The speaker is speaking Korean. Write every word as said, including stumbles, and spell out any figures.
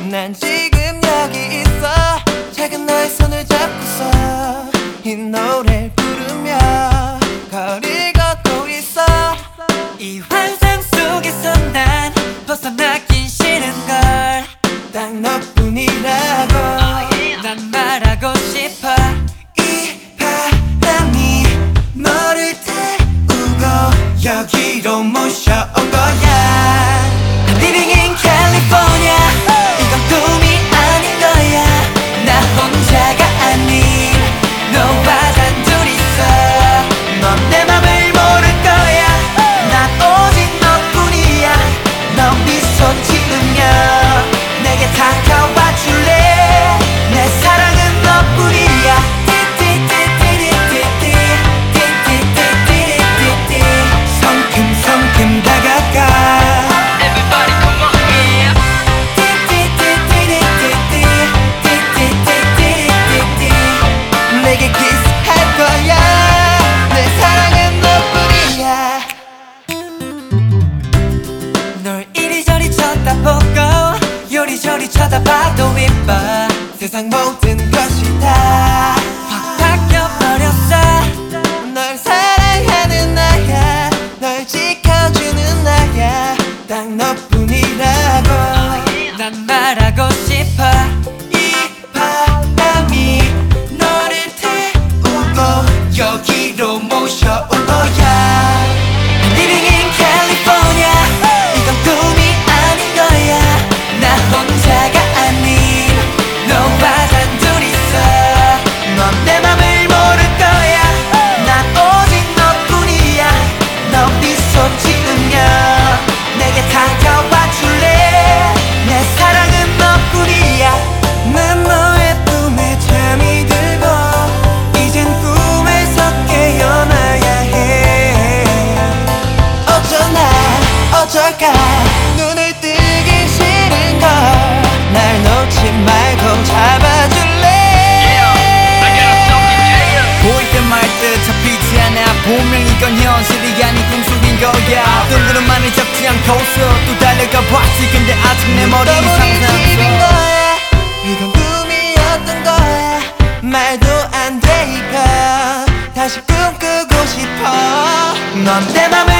난 지금 여기 있어. 작은 너의 손을 잡고서 이 노래를 부르며 거리를 걷고 있어. 이 환상 속에서 난 벗어나긴 싫은걸. 딱 너뿐이라고 난 말하고 싶어. 이 바람이 너를 태우고 여기로 모셔온 거야. I'm living in California. 이건 꿈이 아닌 거야. 나 혼자가 아닌 너와 단둘이서. 넌 내 맘을 모를 거야. 난 오직 너뿐이야. 너 미소 지으며 내게 다가와 줄래. 내 사랑은 너뿐이야. 성큼성큼 다가가. 내게 키스할 거야. 내 사랑은 너뿐이야. 널 이리저리 쳐다보고 요리조리 쳐다봐도 이뻐. 세상 모든 것이 다 확 바뀌어버렸어. 널 사랑하는 나야. 널 지켜주는 나야. 딱 너뿐이라고 난 말하고 싶어. 이 바람이 너를 태우고 여기로 모셔온 거야. Living in California. 이건 꿈이 아닌 거야. 나 혼자가 아닌 너와 단둘이서. 넌 내 맘을 모를 거야. 난 오직 너뿐이야. 너 미소 지으며 내게 다가와 줄래. 내 사랑은 너뿐이야. 난 너의 꿈에 잠이 들고 이젠 꿈에서 깨어나야 해. 어쩌나 어쩔까 눈을 뜨기 싫은걸. 날 놓지 말고 잡아줄래. 보일 듯 말 듯 잡히지 않아. 분명 이건 현실이 아닌 꿈속인 거야. 뜬구름만을 잡지 않고서 또 달려가 봤지. 근데 아직 내 머리 상상 길인 거야. 이건 꿈이었던 거야. 말도 안 돼 이거 다시 꿈꾸고 싶어. 넌 내 맘을